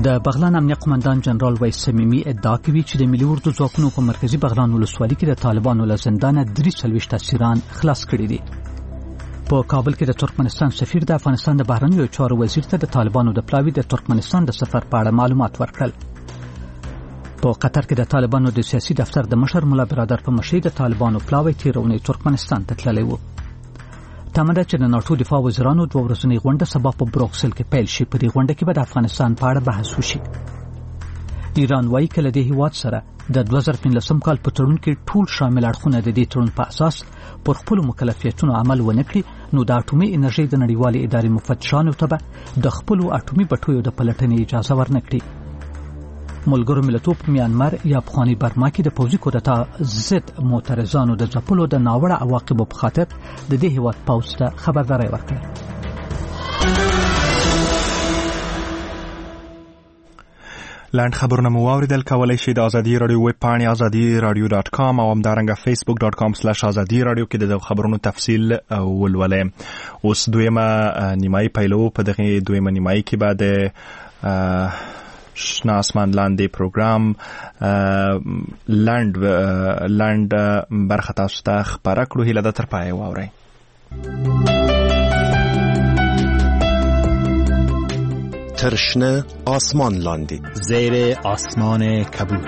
د بغلان امنیه قومندان جنرال ویس صمیمی ادعا کوي چې د ملي اردو ځواکونو په مرکزی بغلان ولسوالۍ کې د طالبانو له زندانه 43 اسیران خلاص کړي دي. په کابل کې د ترکمنستان سفیر د افغانستان د بهرنیو چارو وزیر ته د طالبانو د پلاوي د ترکمنستان د سفر په اړه معلومات ورکړل. په قطر کې د طالبانو د سیاسي دفتر د مشر مولا برادر په مشرۍ د طالبانو پلاوي تیرونی ترکمنستان ته تللی و. تمه ده چې د ناتو دفاع وزیرانو 2 ورځنۍ غونډه سبا په بروکسل کې پیل شي. په دې غونډه کې به د افغانستان په اړه بحث وشي. ایران وايي کله د هیواد سره د 2015 کال په تړون کې ټول شامل اړخونه د دې تړون په اساس پر خپل مکلفیتونو عمل ونه کړي نو د اټومي انرژي د نړیوالې ادارې مفتشانو ته به د خپل اټومي بټیو د پلټنې اجازه ورنکړي. ملګرو ملتونو په میانمار یا افغاني برما کې د پوځي کودتا ضد معترضانو د ځپلو د ناوړه عواقبو په خاطر د دې هیواد پوځ ته خبرداری ورکړه. لاند خبرونه مو واوریدل. کولای شئ د ازادي رادیو ویب پاڼې azadi.radio.com او همدارنګه facebook.com/azadi.radio کې د خبرونو تفصیل ولولئ. اوس دویمه نیمایي پیلو. په دغه دویمه نیمایي کې بعد شنا اسمان لاندې پروګرام لاند برخه تاسو ته خبره کړو. هیله ده تر پایه واورئ. ترشنه آسمان لاندې زیر آسمان کبود.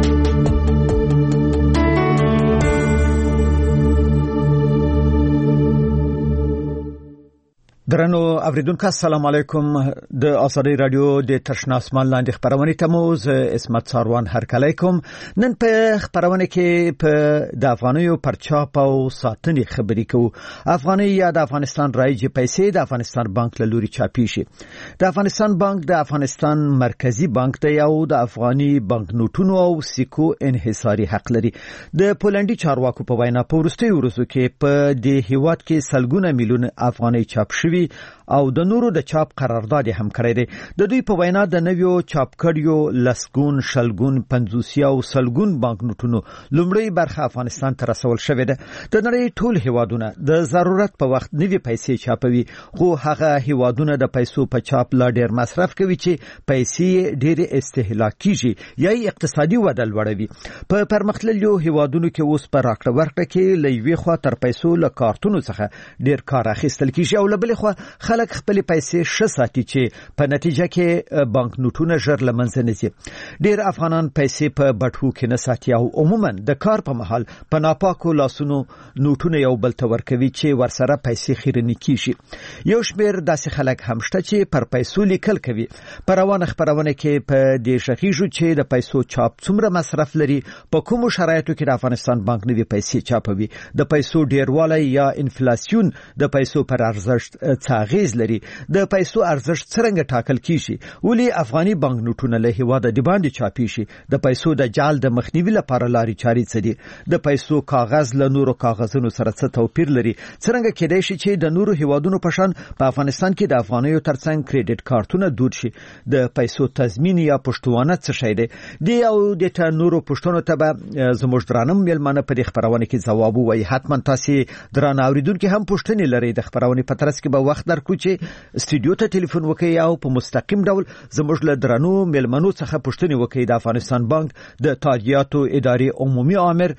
درنو اوریدونکو السلام علیکم. د ازادي رادیو د ترشنا اسمان لاندې خبرونه تموز اسمت ساروان هرکلی کوم. نن په خبرونه کې په د افغانیو پرچاپ او ساتنې خبرې کوو. افغاني یا د افغانستان رایج پیسې د افغانستان بانک له لوري چاپی شي. د افغانستان بانک د افغانستان مرکزی بانک دی او د افغاني بانک نوټونو او سکو انحصاري حق لري. د پولندي چارواکو په وینا په وروستي ورځو کې په دې هیواد کې سلګونه میلیون افغاني چاپ شوي او د نورو د چاپ قرارداد هم کړی دی. د دوی په وینا د نویو چاپ کړیو لسګون شلګون 50 او سلګون بانک نوټونو لومړی برخه افغانستان ته رسول شوې ده. د نړۍ ټول هیوادونه د ضرورت په وخت نوي پیسې چاپوي خو هغه هیوادونه د پیسو په چاپ لا ډیر مصرف کوي چې پیسې ډیر استهلاکيږي یا اقتصادي وده لوړوي. په پرمختللو هیوادونو کې اوس په راکړه ورکړه کې لوي خو تر پیسو له کارتونو څخه ډیر کار اخیستل کیږي او له بل خو خلک خپل پیسې شساتي چې په نتیجه کې بانک نوټونه ژر لمنځه نشي. ډیر افغانان پیسې په بټوه کې نه ساتي او عموما د کار په محل په ناپاکو لاسونو نوټونه یو بل ته ورکوي چې ورسره پیسې خیرنی کیږي. یو شمیر داسې خلک هم شته چې پر پیسو لیکل کوي. پر روانه خبرونه کې په دې شخیجو چې د پیسو چاپ څومره مصرف لري په کومو شرایطو کې د افغانستان بانک نوي پیسې چاپوي. د پیسو ډیروالی یا انفلیسیون د پیسو پر ارزښت څاغیز لري. د پیسو ارزښت څنګه ټاکل کیږي؟ ولې افغاني بانک نوټونه له هیواده د باندې چاپی شي؟ د پیسو د جعل د مخنیوي لپاره لاري چاري څه دي؟ د پیسو کاغذ له نورو کاغذونو سره څه توپیر لري؟ څنګه کېدای شي چې د نورو هیوادونو په شان په افغانستان کې د افغانیو ترڅنګ کریډټ کارتونه دود شي؟ د پیسو تضمین یا پښتوانه څه شي دی؟ دی او د ته نورو پښتنو ته به زموږ درانم ملمنه په دې خبرونه کې ځواب وایي. حتما تاسو درانه اوریدونکو هم پښتني لري. د خبرونه په ترڅ کې به وخت درکو چې استودیو ته ټلیفون وکړئ او په مستقیم ډول زموږ له درنو ملمنو څخه پوښتنه وکړئ. د افغانستان بانک د تاجیاتو ادارې عمومي عامر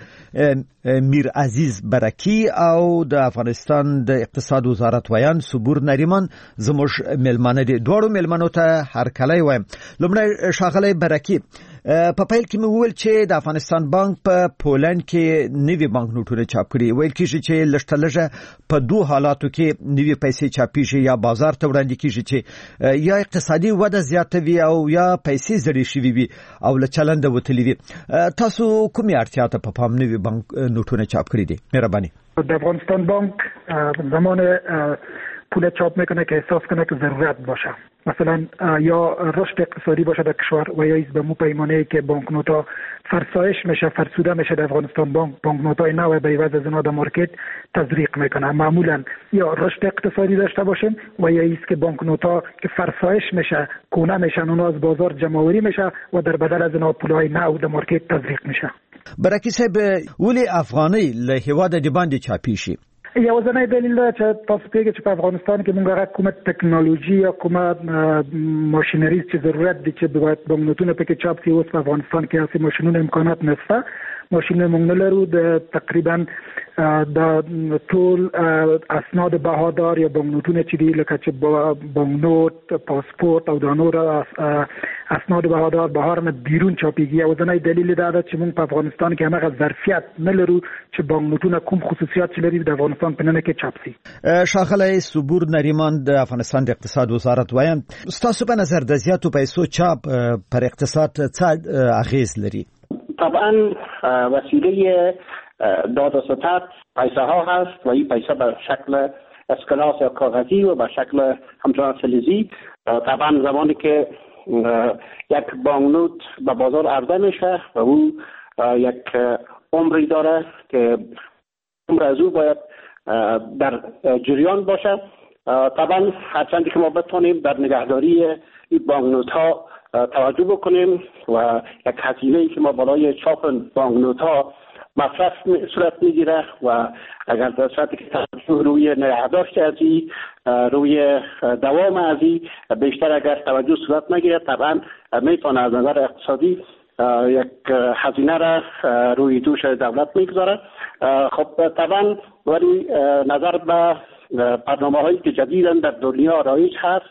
میر عزیز برکی او د افغانستان د اقتصاد وزارت ویان صبور نریمان زموږ ملمنه دي. دوړو ملمنو ته هر کله وایم. لمړی شاغلی برکی په پیل کې مې وویل چې د افغانستان بانک په پولند کې نوي بانک نوټونه چاپ کړي. ویل کېږي چې لږه په دوه حالاتو کې نوي پیسې چاپیږي یا بازار ته وړاندې کېږي چې یا اقتصادي وده زیاتوي او یا پیسې زړې شوي وي او له چلنده وتلي وي. تاسو کومې اړتیا ته په پام نوي بانک نوټونه چاپ کړي دي؟ مهرباني. د افغانستان بانک زمان پول چاپ میکنه که احساس کنه که ضرورت باشه. مثلا یا رشد اقتصادی باشه در کشور و یا به مو پیمانه که بانکنوتا فرسایش میشه فرسوده میشه در افغانستان بانکنوتای نو به عوض از اونا در مارکت تزریق میکنه. معمولا یا رشد اقتصادی داشته باشیم و یا ایست که بانکنوتا که فرسایش میشه کونه میشن اونا از بازار جمعوری میشه و در بدل از اونا پولای نو در مارکت تزریق میشه. برکی صاحب ولی افغانی له هیواد دی باندې چاپی شي؟ یو ځنه دلیل دا چې تاسو پیږئ چې په افغانستان کې موږ کومه ټکنالوژي یا کومه ماشینری چې ضرورت دي چې باید بانکنوتونه پکې چاپ شي. اوس په افغانستان کې هڅه ماشینونه امکانات نشته. ماشینونه موږ نه لرو. د تقریبا د ټول اسناد بهادار یا بانکنوتونه چې دي لکه چې بانکنوت، پاسپورت او د نور اسناد بهادار بهر نه بیرون چاپیږي. او ځنه دلیل دا ده چې موږ په افغانستان کې هغه ظرفیت نه لرو چې بانکنوتونه کوم خصوصیات چې لري د افغانستان په ننه کې چاپ شي. ښاغلی صبور نریمان د افغانستان د اقتصاد وزارت وایم، ستاسو په نظر د زیاتو پیسو چاپ پر اقتصاد څه اغیز لري؟ طبعا وسیله داد و ستد پیسه ها هست و این پیسه به شکل اسکناس یا کاغذی و به شکل همچنان فلزی. طبعا زمانی که یک بانکنوت به بازار عرضه میشه و او یک عمری داره که عمر از او باید در جریان باشه. طبعا هرچند که ما بتونیم در نگهداری این بانکنوت ها توجه بکنیم و یک هزینه‌ای که ما بالای چاپ بانکنوت ها مصرف صورت میگیره و اگر در صورتی که توجه روی نگهداشت ازی، روی دوام ازی بیشتر اگر توجه صورت نگیره، طبعا میتونه از نظر اقتصادی یک هزینه را روی دوش دولت میگذاره. خب طبعا ولی نظر به برنامه هایی که جدیداً در دنیا رایج هست،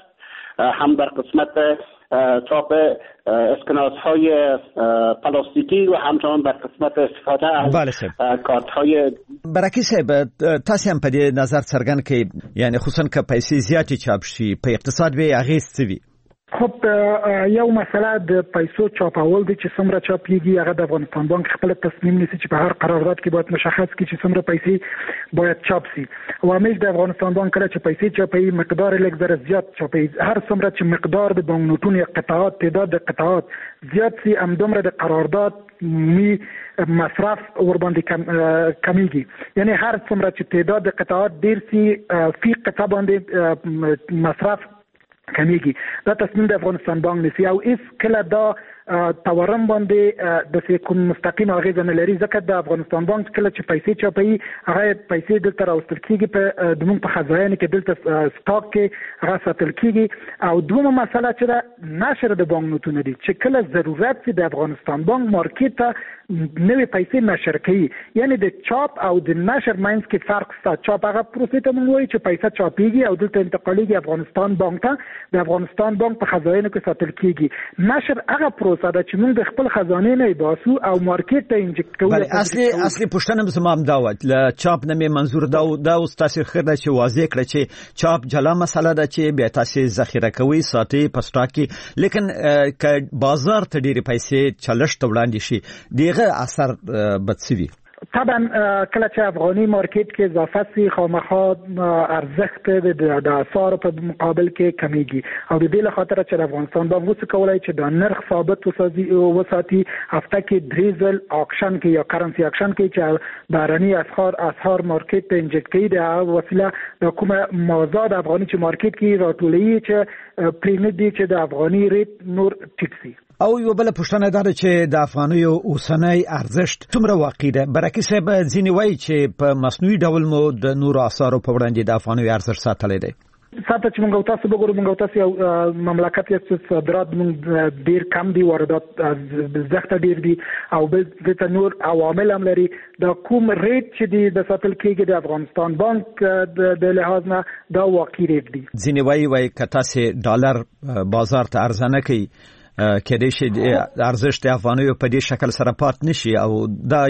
هم در قسمت چاپ اسکناس های پلاستیکی و همچنان در قسمت استفاده از کارت های برکی صاحب، تاسو هم په دې نظر څرګند کړئ، یعنی خصوصا که پیسې زیاتې چاپ شي په اقتصاد به اغیز څه وي؟ خب یو مسله د پیسو چاپول دي چې څومره چاپیږي. هغه د افغانستان بانک خپل تصمیم نیسي چې په هر قرارداد کې باید مشخص کړي چې څومره پیسې باید چاپ شي. او همیش د افغانستان بانک کله چې پیسې چاپي مقدار لږ ذره زیات چاپي. هر څومره چې مقدار د بانکنوتونو یا قطعات، تعداد د قطعات زیات سي، همدومره د قرارداد می مصرف ور باندې کمیږي. یعنی هر څومره چې تعداد د قطعات ډیر سي، فی قطعه باندې مصرف کمیږي. دا تصمیم د افغانستان بانک نیسي او هیڅ کله دا تورم باندې د کوم مستقیم اغیزه نه لري، ځکه د افغانستان بانک کله چې پیسې چاپي هغه پیسې دلته راوستل کیږي په دمون په خزانه کې دلته سٹاک کې هغه ساتل کیږي. او دومره مسله چې د نشر د بانکنوتونو دي چې کله ضرورت سي د افغانستان بانک مارکیټ ته نوې پیسې نشر کوي. یعنی د چاپ او د نشر ماینز کې فرق شته. چاپ هغه پروسې ته موږ وایو چې پیسې چاپيږي او دلته انتقالیږي افغانستان بانک ته، د افغانستان بانک په خزانه کې ساتل کیږي. نشر هغه پروسه ده چې موږ د خپل خزانه نه باسو او مارکیټ ته انجکټ کوو. بله اصلي پوښتنه به زما هم دا و، له چاپ نه مې منظور دا اوس تاسو خیر ده چې واضح کړئ چې چاپ جلا مسله ده چې بیا تاسو ذخیره کوي ساتي په سٹاک کې، لیکن که بازار ته ډېرې پیسې چلښت وړاندې شي دغه اثر بدسوي. طبعا کله چې افغاني مارکیټ کې اضافه سي خامخا ارزښت د اسعار په مقابل کې کمیږي. او د دې له خاطر چې افغانستان بانک وڅ کولای چې د نرخ ثابت وساتي. هفته کې درې ځل اکشن کې یا کرنسي اکشن کې چې بهرني اسعار مارکیټ ته انجکټ کوي، د وسیله د کومه موضوع د افغاني چې مارکیټ کې راټولوي چې پریمید دي چې د افغاني ریټ نور ټیټ سي. او یو بل پوښتنه ده چې د افغانیو اوسنۍ ارزښت څومره واقعي ده؟ برکي صاحب ځینې وایي چې په مصنوعي ډول مو د نورو اسعارو په وړاندې د افغانیو ارزښت ساتلی دی. ساته چې موږ تاسو وګورو، موږ تاسو یو مملکت یې صادرات موږ ډیر کم دي، واردات زیات ډیر دي او بل د نور عوامل هم لري. دا کوم ریټ چې دی د ساتل کېږي د افغانستان بانک د لحاظ نه دا واقعي ریټ دی. ځینې وایي که تاسو ډالر بازار ته ارزانه کوي کېدای شي ارزښت افغانیو په دې شکل سره پات نشي او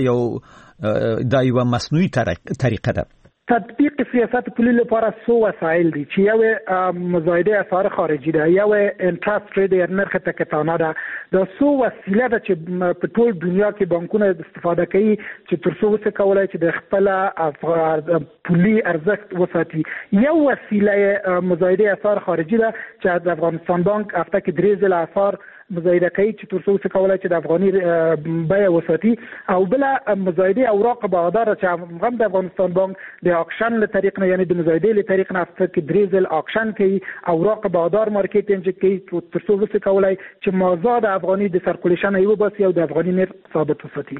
دا یو مصنوعي طریقه ده. تطبیق سیاست پولی لپاره سو وسایل دي چې یو مزایده اسعار خارجي ده، یو انټرست ریټ یا نرخ تکتانه ده. دا سو وسیله ده چې په ټول دنیا کې بانکونه استفاده کوي چې ترڅو وڅ کولای چې د خپل پولی ارزښت وساتي. یو وسیله مزایده اسعار خارجي ده چې د افغانستان بانک هفته کې درې ځله اسعار مزایده کوي چې ترڅو وڅ کولای چې د افغاني بیه وساتي. او بل مزایده اوراق بهادار چې هم د افغانستان بانک د اکشن له طریق نه، یعنی د مزایده له طریق نه هفته کې درې ځل اکشن کوي، اوراق بهادار مارکیټ انجکټ کوي ترڅو وڅ کولای چې مازاد افغاني د سرکولیشن یو بس یو د افغاني نرخ ثابت وساتي.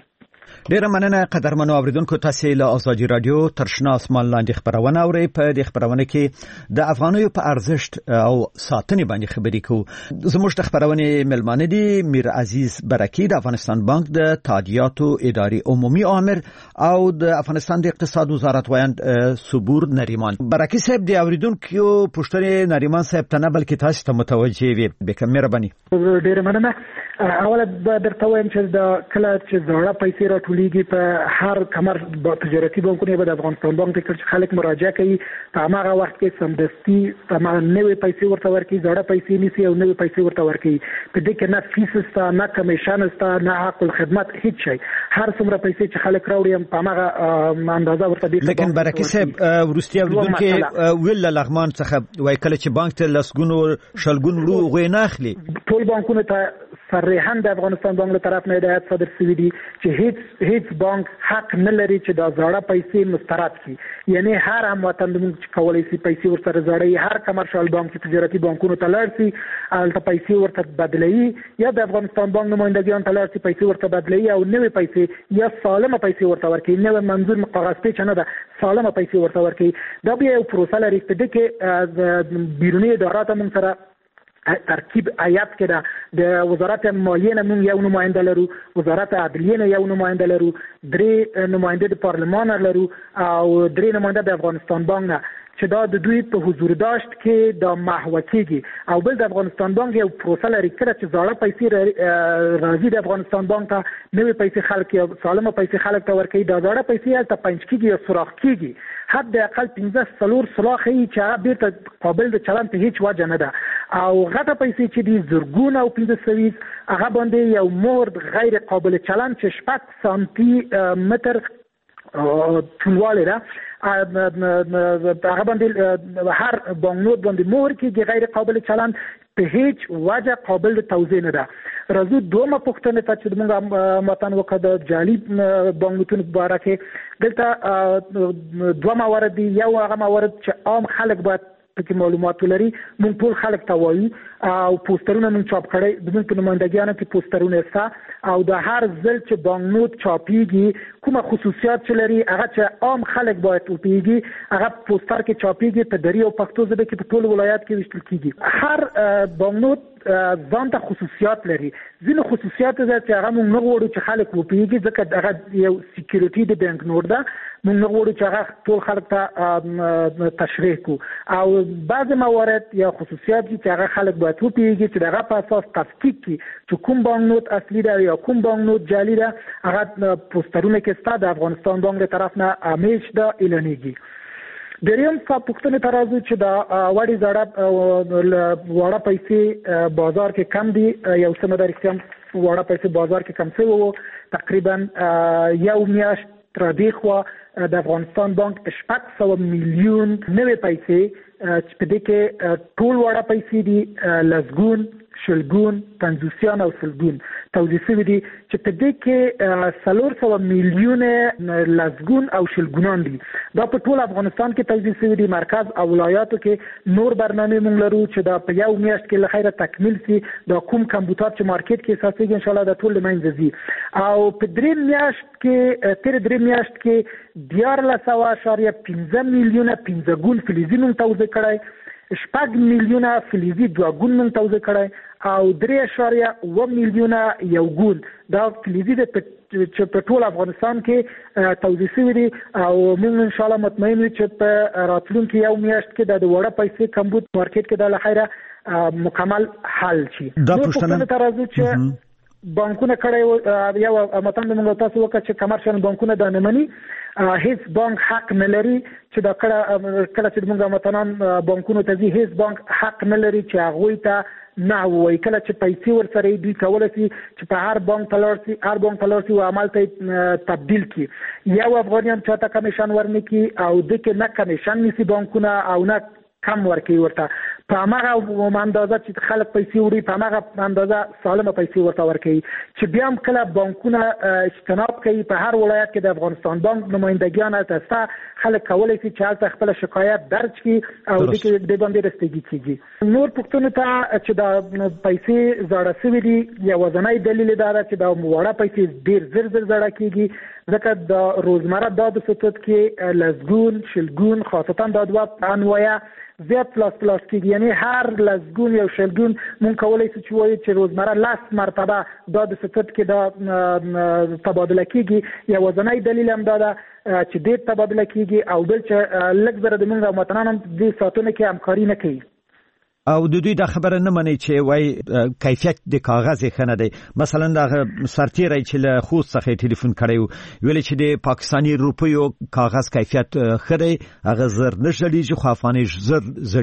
ډیره مننه قدرمنو اوریدونکو، تاسو له ازادي رادیو ترشنا اسمان لاندې خبرونه اورئ. په دې خبرونه کې د افغانیو په ارزښت او ساتنې باندې خبرې کوو. زموږ د خبرونه ملمانه دي میر عزیز برکی د افغانستان بانک د تادیاتو اداري عمومي امر او د افغانستان د اقتصاد وزارت وایند صبور نریمان. برکی صاحب د اوریدونکو پوښتنې نریمان صاحب ته نه بلکې تاسو ته متوجه وي. به مهرباني. ډیره مننه. اوله درته وایم چې د کله چې زړه پیسې راټولېږي په هر کمر تجارتي بانکونه به د افغانستان بانک ته چې خلک مراجعه کوي په هغه وخت کې سمدستي نوې پیسې ورته ورکړي، زړه پیسې نیسي او نوې پیسې ورته ورکړي. په دې کې نه فیس شته، نه کمیشن شته، نه حق الخدمت، هیڅ شی. هر څومره پیسې چې خلک راوړي په هغه اندازه ورته دي. لیکن برکي صاحب ورستي اوریدونکو ویل لغمان څخه وای کله چې بانک ته لسګونو شلګون ورو غوي نه اخلي. ټول بانکونه ته صریحاً د افغانستان بانک له طرف نه هدایت صادر شوی دی چې هیڅ بانک حق نه لري چې د زړه پیسې مسترد کړي. یعنی هر هم وطن موږ کولای شي پیسې ورسره زړې، هر کمرشال بانک چې تجارتي بانکونو ته لاړ شي البته پیسې ورته بدلوي، یا د افغانستان بانک نمائندګان ته لاړ شي پیسې ورته بدلوي او نوې پیسې یا سالمه پیسې ورته ورکړي. نوې منظور کاغذ پیچ نه ده، سالمه پیسې ورته ورکړي. دا بیا یو پروسه لري په دې کې د بیرونی ادارات هم سره ترکیب آیات کې ده. د وزارت مالیې نه موږ یو نماینده لرو، وزارت عدلیې نه یو نماینده لرو، 3 نماینده د پارلمان لرو او 3 نماینده د افغانستان بانک نه چې دا د دوی په حضور داشت کې د محو کېږي. او بل د افغانستان بانک یو پروسه لري کړه چې زړه پیسې راځي د افغانستان بانک ته، نوې پیسې خلک یا سالمه پیسې خلک ته ورکوي. دا زړه پیسې هلته پنځ کېږي یا سوراخ کېږي. حد اقل 15 سوراخ یې چې هغه بیرته قابل د چلن په هیڅ وجه نه ده. او غټه پیسې چې دي زرګونه او 1500 هغه باندې یو مهر غیر قابل چلن چې 6 سانتي متر طولوالی ده، هغه باندې هر بانکنوټ باندې مهر کېږي غیر قابل چلن، په هیڅ وجه قابل توزیع نه ده. راځو دومره پوښتنه ته چې موږ متن وکړو د جعلي بانکنوټونو په اړه کې. دلته دوه موارد دي. یو هغه موارد چې عام خلک باید پکې معلومات ولري. موږ ټول خلک ته وایو او پوسټرونه موږ چاپ کړي، د موږ په نمائندګانو کې پوسټرونه شته او د هر ځل چې بانکنوټ چاپیږي کومه خصوصیات چې لري هغه چې عام خلک باید وپوهیږي، هغه پوسټر کې چاپیږي په دري او پښتو ژبه کې په ټول ولایت کې ویشتل کیږي. هر بانکنوټ ځان ته خصوصیات لري. ځینې خصوصیات چې هغه موږ نه غواړو چې خلک وپوهیږي ځکه هغه یو سکیورټي د بانکنوټ ده، موږ نه غواړو چې هغه ټول خلک ته تشریح کو. او بعض موارد یا خصوصیات چې هغه خلک باید وپوهیږي چې دغه په اساس تصدیق کی چې کوم بانکنوټ اصلي ده یا کوم بانکنوټ جعلي ده. هغه پوسټرونه کې ستاسو د افغانستان بانک له طرف نه همیش د اعلانېږي. دریم پوښتنه ته راځو چې دا وړي وړه پیسې بازار کې کم دي. یو څه مدار کم وړه پیسې بازار کې کم شوی وو، تقریبا یو میاشت تر دې خوا د افغانستان بانک 600 میلیون نوې پیسې چې په دې کې ټول وړه پیسې دي لسګون، شلګون، پنځوسیان او سلګون توزیع شوي دي چې په دې کې 400 میلیون لسګون او شلګونان دي. دا په ټول افغانستان کې توزیع شوي دي. مرکز او ولایاتو کې نور برنامه موږ لرو چې دا په یو میاشت کې له خیره تکمیل شي. دا کوم کمپیوټر چې مارکیټ کې اساسي ان شاء الله دا ټول منځ ځي. او په درې میاشت کې تر درې میاشت کې 14.15 میلیونه 15 ګون فلزي نوم توزیع کړی، 6 میلیونه فلزي 2 ګون نوم توزیع کړی او 3.1 میلیونه یو ګون. دا فلزي د چې په ټول افغانستان کې توزیع شوي دي او موږ ان شاء الله مطمئن یو چې په راتلونکي یو میاشت کې د وړه پیسې کمبود مارکیټ کې د لخیره مکمل حل شي. دا پوښتنه تر راځو چې بانکونه کړي یو متن موږ تاسو وکړه چې کمرشل بانکونه د نمنې هیڅ بانک حق نه لري چې دا کله چې موږ متنان بانکونو ته ځي هیڅ بانک حق نه لري چې هغه ته نه وایي کله چې پیسې ورسره دوی کولای شي چې په هر بانک تلار شي او عمل ته تبدیل کړي. یو افغانیان چاته کمیشن ورنکي او د کې نه کمیشن نسی بانکونه او نه کم ورکوي ورته. په هغه اندازه چې خلک پیسې وړي په هغه اندازه سالمه پیسې ورته ورکوي چې بیا هم کله بانکونه اجتناب کوي. په هر ولایت کې د افغانستان بانک نمائندګیان هلته خلک کولی شي چې هلته خپل شکایت درج کړي او د دې باندې رسیدګي کیږي. نور پوښتنو ته چې دا پیسې زړه شوي دي یوازینی دلیل دا ده چې دا وړه پیسې ډېر زر زړه کیږي ځکه د روزمره داد ستوت کې لزګون شلګون خاصتا دا دوه انواع زیات پلاس کیږي. یعنی هر لزګون یو شلګون مونږ کولای شو چې وایو چې روزمره 10 مرتبه داد ستوت کې دا تبادله کیږي. یوازینی دلیل هم دا ده چې دې تبادله کیږي او بل چې لږ زره د موږ وطنانو د ساتنه کې همکاري نه کوي. او د دوی د خبره نه مني چې وای کیفیت د کاغذ خنه دی. مثلا د سرتیری چې له خوست څخه ټلیفون کړی ویل چې د پاکستانی روپیو کاغذ کیفیت خدای هغه زر نشړي خو افغاني زر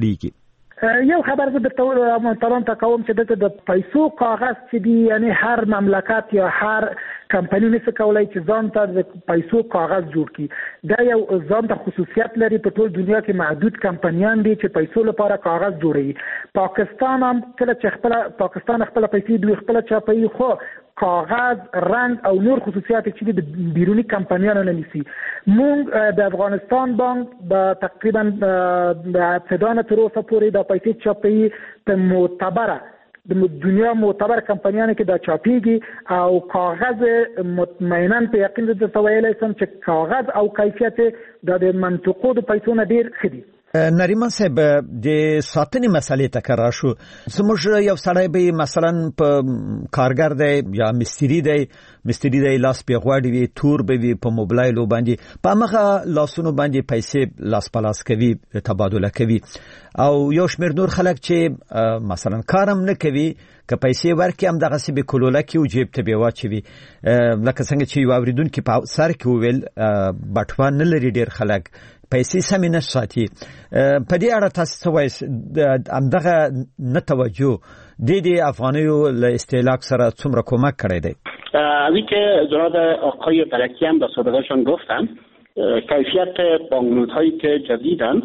زړیږي. یو خبر زه درته مطلب کوم چې د پیسو کاغذ چې دی یعنی هر مملکت یا هر کمپنی نشي کولای چې ځان ته د پیسو کاغذ جوړ کړي. دا یو ځان ته خصوصیت لري. په ټول دنیا کې محدود کمپنیان دي چې پیسو لپاره کاغذ جوړوي. پاکستان هم کله چې پاکستان خپل پیسې دوی خپل چاپي خو کاغذ رنگ او نور خصوصیات چې د بیرونی کمپنیانو نه نیسي. مونږ د افغانستان بانک د تقریبا د ابتدان تر اوسه پورې د پیسې چاپي په معتبره د دنیا معتبر کمپنیانو کې دا چاپیږي او کاغذ مطمئنا په یقین درته ویلی سم چې کاغذ او کیفیت د منطقو د پیسو نه ډیر ښه دي. نریمان صاحب د ساتنې مسلې ته کار شو. زموږ یو سړی به مثلا په کارګر دی یا مستری دی لاس په غواړي وي تور به وي په موبایل باندې په مخه لاسونو باندې پیسې لاس پلاس کوي تبادله کوي او یو شمېر نور خلک چې مثلا کارم نه کوي که پیسې ورکړي هم دغه سی به کولوله کې او جیب ته به واچوي لکه څنګه چې یو اوریدونکو په سر کې وویل بټوه نه لري ډېر خلک پیسې سمې نه ساتي. په دې اړه تاسو څه وایئ همدغه نه توجه د افغانیو له استهلاک سره څومره کمک کړی دی؟ اوی که جناب آقای بلکی هم در سابقهشان گفتن کیفیت بانکنوت هایی که جدیدن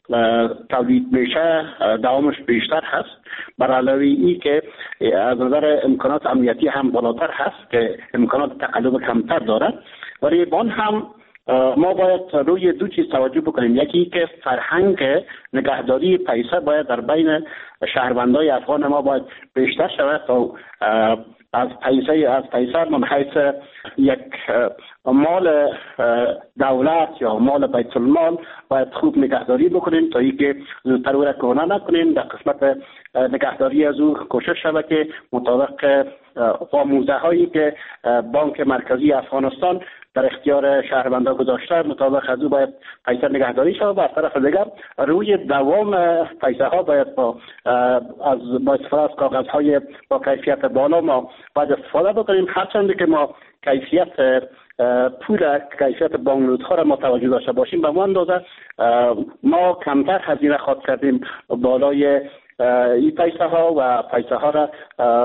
تولید میشه دوامش بیشتر هست بر علاوه ای که از نظر امکانات امنیتی هم بالاتر هست که امکانات تقلب کمتر دارد ولی بان هم ما باید روی دو چیز توجه بکنیم. یکی که فرهنگ نگهداری پیسه باید در بین شهروندای افغان ما باید بیشتر شود تا از پیسه من حیث یک مال دولت یا مال بیت المال باید خوب نگهداری بکنیم تا اینکه زودتر او را کهنه نکنیم. در قسمت نگهداری از او کوشش شود که مطابق آموزه هایی که بانک مرکزی افغانستان در اختیار شهروندان گذاشته مطابق از او باید پیسه نگهداری شود. از طرف دیگر روی دوام پیسه ها باید با استفاده از کاغذ های با کیفیت بالا ما باید استفاده بکنیم. هرچند که ما کیفیت پول کیفیت بانکنوت ها را ما توجه داشته باشیم به ما اندازه ما کمتر هزینه خواهد کردیم بالای این پیسه ها و پیسه ها را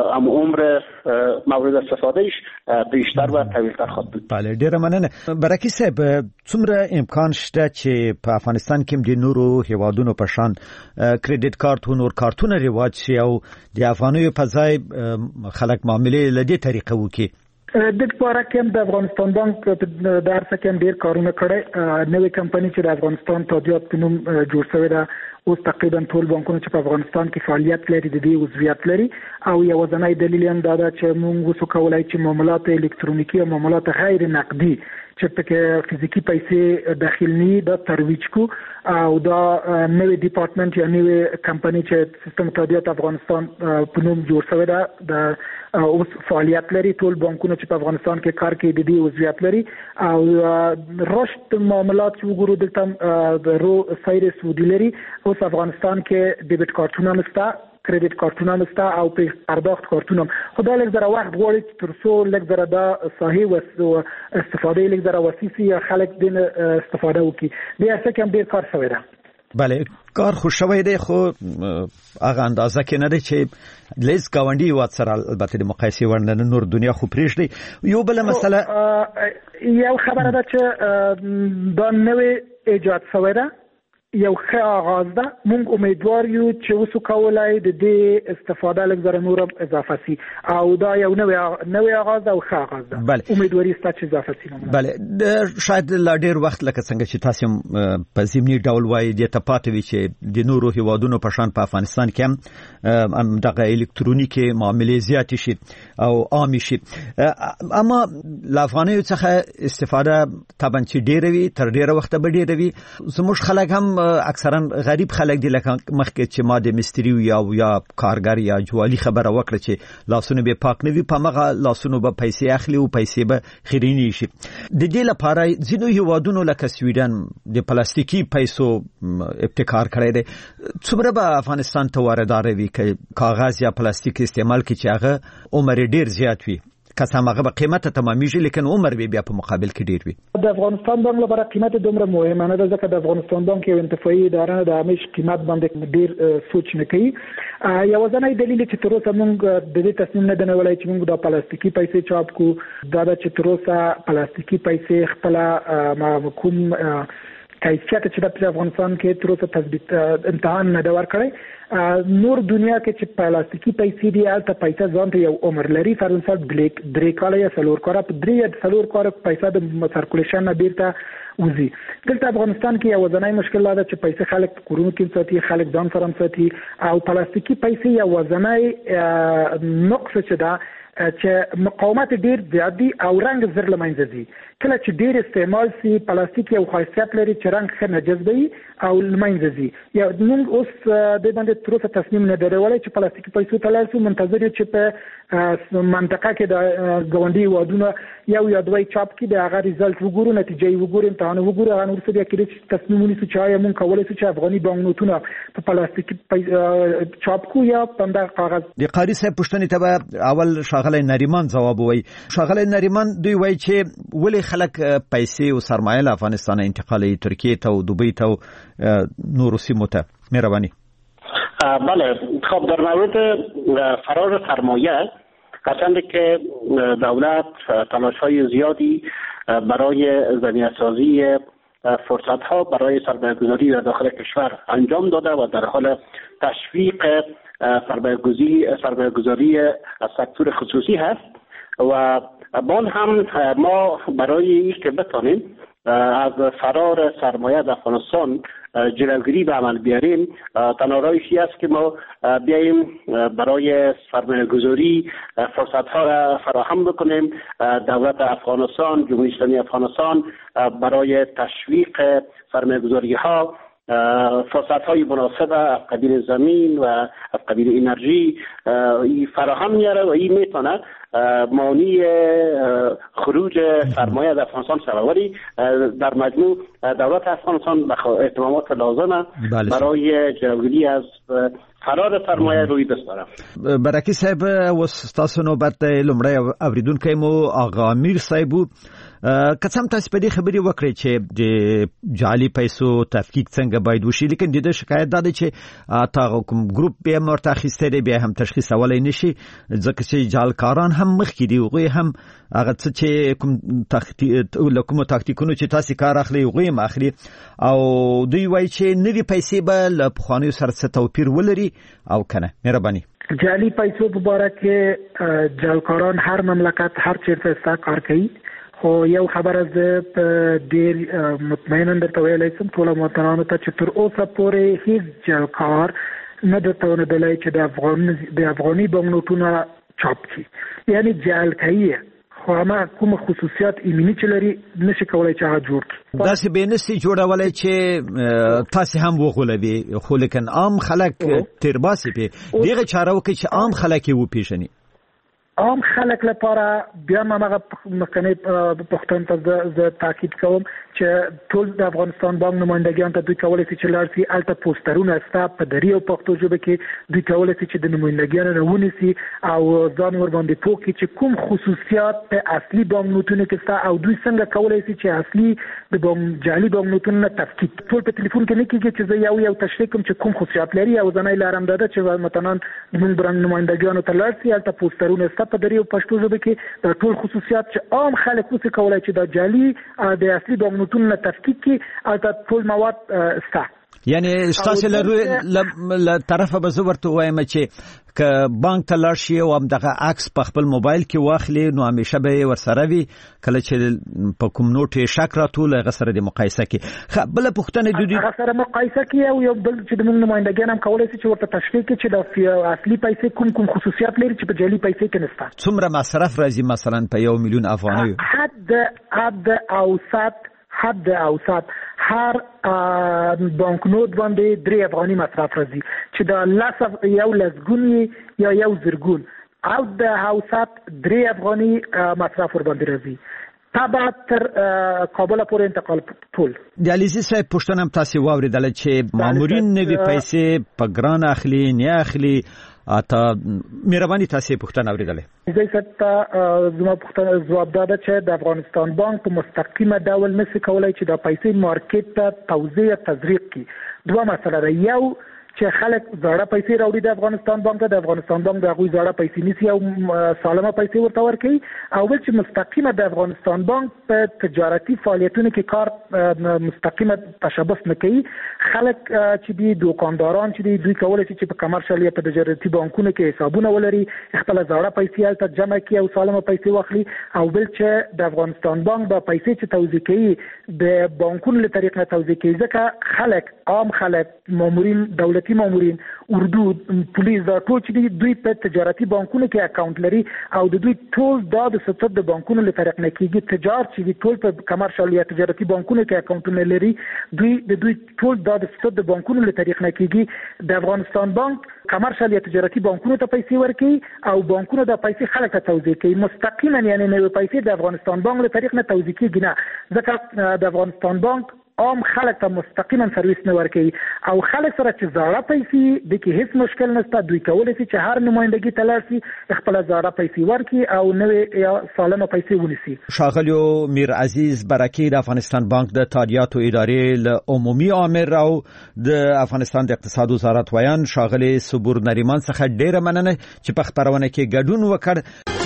عمر مورد استفادهش بیشتر و طویل‌تر خواهد بود. بله ډیره مننه. برکی صاحب څومره امکان شته چې په افغانستان کې د نورو هیوادونو په شان کریډټ کارت او نور کارتونه رواج شي او د افغانیو په ځای خلک معاملې له دې طریقې وکړي؟ د لپاره کوم د افغانستان بانک د هر څه کوم ډیر کارونه کړي. نوې کمپنی چې د افغانستان تادیات په نوم جوړ شوې ده اوس تقریبا ټول بانکونه چې په افغانستان کې فعالیت لري د دې عضویت لري او یوازینی دلیل هم دا ده چې موږ وسو کولای چې معاملات الکترونیکی او معاملات غیر نقدي چې پکې فزیکی پیسې داخل نه دا ترویج کو او دا نوې ډپارټمنټ یا نوې کمپنی چې سیستم تادیات افغانستان په نوم جوړ شوی ده د اوس فعالیت لري. ټول بانکونه چې په افغانستان کې کار کوي د دې عضویت لري او رشد معاملات چې وګورو دلته رو سایر سعودي لري. اوس افغانستان کې ډیبټ کارتونه نشته کریډټ کارتونه نشته او په پرداخت کارتونه خدای لږ زره وخت غواړي تر څو لږ زره دا صحیح و استفاده لږ زره وسیسي خلک دین استفاده وکړي. د هڅه کوم ډیر کار شوی دی. بله کار خو شوی دی خو هغه اندازه کې نه دی چې لیز گاونډي وات سره البته د مقایسې وړ نه نور دنیا خو پرېږدي. یو بل مسله یو خبره ده چې دا نوې ایجاد شوی ده یو ښه آغاز ده. موږ امیدوار یو چې اوس کولای د دې استفاده لږ نور اضافه سي او دا یو نوې آغاز ده او ښه آغاز ده. امیدواري ستا چې اضافه سي. بله شاید لا ډیر وخت لکه څنګه چې تاسو په ضمني ډول وایي د تپاتې وی چې د نورو هیوادونو په شان په افغانستان کې هم دغه الکترونیکي معاملې زیات شي او عام شي، اما له افغانیو څخه استفاده طبعا چې ډیر وي تر ډیره وخت به ډیر وي. زموږ خلک هم اکثرا غریب خلک دي، لکه مخکې چې ما د مستری یا کارګر یا جوالي خبره وکړه چې لاسونه به پاک نه وي، په مغه لاسونو به پیسې اخلي او پیسې به خیرینی شي. د دې لپاره ځینو هیوادونو لکه سویډن د پلاستیکي پیسو ابتکار کړی دی. څومره به افغانستان ته واردات وي چې کاغذ یا پلاستیک استعمال کړي چې هغه عمر ډیر زیات وي، کسامغه به قیمت تمامیږي لیکن عمر به بیا په مقابل کې ډیر وي. د افغانستان بانک لپاره قیمت دومره مهمه نه ده، ځکه د افغانستان بانک یو انتفاعي اداره نه ده، همیش قیمت باندې ډیر سوچ نه کوي. یوازینی دلیل چې تر اوسه موږ د دې تصمیم نه دنولای چې موږ د پلاستیکي پیسې چاپ کو دا چې تر اوسه پلاستیکي پیسې خپل کوم کیفیت چې د افغانستان کې تر اوسه تثبیت امتحان نه دا ورکړی. نور دنیا کې چې پلاستیکي پیسې دی البته پیسې ځان ته یو عمر لري، فر مثال درې کاله یا څلور کاله په درې کاله پیسې د سرکولیشن نه بیرته وزي. دلته افغانستان کې یو ځنای مشکل ده چې پیسې خلک کورونو کې ساتي، خلک ځان سره ساتي، او پلاستیکي پیسې یو ځنای نقص چې دا چې مقاومت ډیر زیات دي او رنگ زر لمنځه ځي. کله چې ډیر استعمال سي پلاستیک یو خاصیت لري چې رنگ ښه نه جذبوي او لمنځه ځي. یا موږ اوس د باندې تر اوسه تصمیم نه درولای چې پلاستیکي پیسو ته لاړ شو، منتظر چې په منطقه کې د ګاونډي هیوادونو یو یا دوی چاپ کې د هغه ریزلټ وګورو، نتیجې وګورو، امتحان وګورو، هغه نور څه بیا کې چې تصمیم ونیسو چې آیا موږ کولای شو چې افغاني بانک نوټونه په پلاستیکي چاپ کو یا په دغه کاغذ. د قاری صاحب پوښتنې ته اول شاغلی نریمان جواب وایي. شاغلی نریمان دوی وایي چې ولې خلک پیسې او سرمایه له افغانستان انتقالوي ترکیه ته او دوبی ته او نورو سیمو ته؟ مهربانی. بله، خب در مورد فرار سرمایه هرچند که دولت تلاش‌های زیادی برای زمینه‌سازی فرصت‌ها برای سرمایه‌گذاری در داخل کشور انجام داده و در حال تشویق سرمایه‌گذاری از سکتور خصوصی هست و با هم ما برای اینکه بتانیم از فرار سرمایه در افغانستان جلوگیری به عمل بیاریم، تنها راهی است که ما بیاییم برای سرمایه گذاری فرصت‌ها را فراهم بکنیم. دولت افغانستان، جمهوری اسلامی افغانستان برای تشویق سرمایه گذاری ها فرصت‌های مناسب از قبیل زمین و از قبیل انرژی فراهم میاره و این میتونه مانع خروج سرمایه از افغانستان شود. ولی در مجموع دولت افغانستان اهتمامات لازمه برای جلوگیری از فرار سرمایه روی دست داره. برکی صاحب وستاسو نوبت لمړی اوریدونکی مو آغا امیر صاحب قسم تاسو په دې خبرې وکړې چې د جعلي پیسو تفکیک څنګه باید وشي، لیکن د شکایت دا دی چې تا کوم ګروپ به مرته اخیسته دی بیا هم تشخیص اولای نشي، ځکه چې جعلکاران هم مخکې دي، هغوی هم هغه څه چې کوم تاکتیکونو چې تاسو کار اخلي هغوی هم اخلي او دوی وایي چې نوې پیسې به له پخوانیو سره څه توپیر ولري او کنه. مهرباني. جعلي پیسو په باره کې جعلکاران هر مملکت هر چیرته ستا کار کوي، خو یو خبره زه په ډیر مطمئنا درته ویلی شم ټولو وطنانو ته چې تر اوسه پورې هیڅ جعلکار نه درته وندلی چې د افغاني بانکنوټونه چاپ کړي، یعنی جعل کوي خو هغه کوم خصوصیات ایمني چې لري نشي کولای چې هغه جوړ کړي. داسې به نسي جوړولی چې تاسې هم وغولوي، خو لیکن عام خلک تیرباسي پې دغه چاره وکړي چې عام خلک یې وپېژني. عام خلک لپاره بیا ما هغه مخکنی پښتون ته زه تاکید کوم چې ټول د افغانستان بانک نمائندګیان ته دوی کولی شي چې لاړ شي، هلته پوسټرونه شته په دري او پښتو ژبه کې، دوی کولی شي چې د نمائندګیانو نه ونیسي او ځان ورباندې پوه کړي چې کوم خصوصیات په اصلي بانک نوټونو کې شته او دوی څنګه کولی شي چې اصلي د جعلي بانک نوټونو نه تفکیک. ټول په ټلیفون کې نه کېږي چې زه یو تشریح کوم چې کوم خصوصیات لري او ځنای لارم ده چې مثلا موږ برنګ نمائندګیانو ته لاړ شي، هلته پوسټرونه شته په دري او پښتو ژبه کې دا ټول خصوصیات چې عام خلک وڅ کولای چې دا جعلي د اصلي بانک نوټونو نه تفکیک کې البته ټول مواد شته. یعنی تاسو له طرفه به زه ورته وایم چې که بانک ته لاړ شي او دغه عکس په خپل موبایل کې واخلي نو همیشه به ورسره وي کله چې په کوم نوټ شک راټول هغه سره د مقایسه کې بل پوښتنه د دې سره مقایسه کې او یو بل چې د نمائندګان هم کولای شي چې ورته تشریح کړي چې د اصلي پیسې کوم خصوصیات لري چې په جعلي پیسې کې نشته څومره مصرف راځي مثلا په 1 میلیون افغانۍ حد اوسط هر بانکنوت باندې 3 افغاني مصرف راځي چې د یو لسګون یا یو زرګون او د اوسط 3 افغاني مصرف ور باندې راځي تابع تر کابل پورې انتقال ټول د علیزي صاحب پښتنه تاسو واوریدل چې مامورین نوي پیسې په ګران اخلي نه اخلي اته مهرباني تاسو پښتنه اوریدلې زه ستاسو زما پښتنه جواب داده چې د افغانستان بانک په مستقیمه ډول نشي کولای چې د پیسې مارکیټ ته توزیع تزریق کړي دوه مسله ده یو چې خلک زړه پیسې راوړي د افغانستان بانک د افغانستان بانک د غوي زړه پیسې نسی او سالمه پیسې ورته ورکړي او بل چې مستقیمه د افغانستان بانک په تجارتي فعالیتونو کې کار مستقیمه تشبث نه کوي خلک چې دي دکانداران چې دوی کولای شي چې په کمرشل یا په تجارتي بانکونو کې حسابونه ولري خپل زړه پیسې الته جمع کړي او سالمه پیسې واخلي او بل چې د افغانستان بانک د پیسې چې توزیع کوي د بانکونو له طریق نه توزیع کوي ځکه خلک عام خلک مامورین دولتي مامورین اردو پولیس دا ټول چې دوی په تجارتي بانکونو کې اکاونټ لري او د دوی ټول د ستر د بانکونو له طریق نه کیږي تجارت چې ټول په کمرشل یا تجارتي بانکونو کې اکاونټونه لري دوی ټول د ستر د بانکونو له طریق نه کیږي د افغانستان بانک کمرشل یا تجارتي بانکونو ته پیسې ورکړي او بانکونو د پیسې خلک ته توزیع کوي مستقیما یعنی نوې پیسې د افغانستان بانک له طریق نه توزیع کیږي نه ځکه د افغانستان بانک عام خلک ته مستقیما سرویس نه ورکوي او خلک سره چې زړه پیسې د کې هیڅ مشکل نشته دوی کولای شي چې هر نمائندګي ته لاړ شي خپل زړه پیسې ورکړي او نوې یا سالمه پیسې ونیسي ښاغلی میر عزیز برکی د افغانستان بانک د تادیاتو ادارې له عمومي امر او د افغانستان د اقتصاد وزارت ویان ښاغلی صبور نریمان څخه ډیره مننه چې په خبرونه کې ګډون وکړ